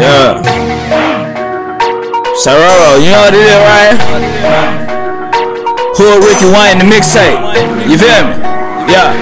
Yeah. Sororo, you know what it is, right? Hood Ricky Wayne the mixtape. You feel me? Yeah.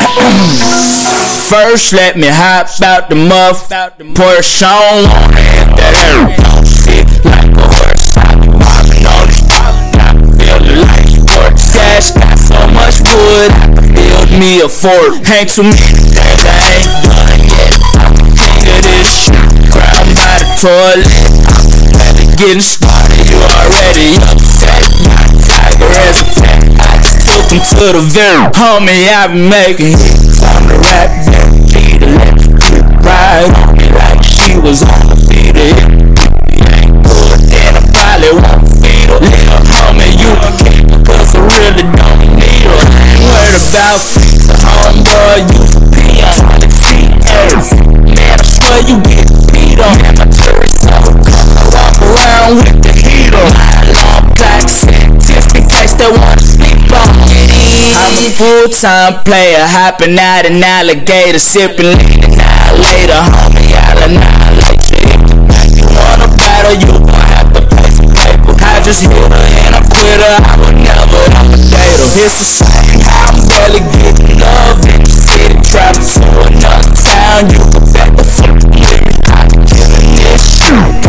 First, let me hop out the muff, Porsche on that air. Like a horse, I'm mobbing on this pop. I feel like sports. Gas got so much wood, build me a fort. Ain't too many things I ain't done yet. I'm the king of this shit. Crowd by the toilet. Getting started, you already upset. My tiger as a pet. I just took him to the very homie, I been making hits on the rap. Beat electric ride on me like she was on the feeder. You ain't good, then I probably won't feed her. Little homie, you can keep her, cause I really don't need her. I ain't worried about the homeboy, you can be on the feet. Man, I swear you get beat on. Man, my jury's so around with the heater. My long black scientific face that wanna sleep on me. I'm a full-time player, hopping out an alligator, sipping lean annihilator. Homie, I'll annihilate you. If you wanna battle, you gon' have to pay some paper. I just hit her and I'm with her, I would never date her. It's the same, I'm barely getting love in the city. Travel to another town, you can bet the fuck with me. I'm killing this shit.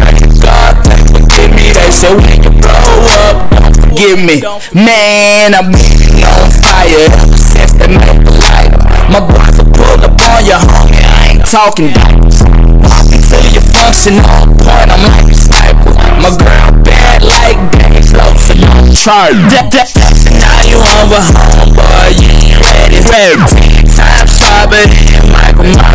So when you blow up, don't forgive me. Man, I'm been on fire ever since they made the lighter. My boys will pull up on your homie, I ain't talking diapers. Walking till you function on point, I'm like a sniper. My girl bad like Days Low, so don't charge. Now you on with homeboy, you ain't ready. 10 times sharper than Michael Myers.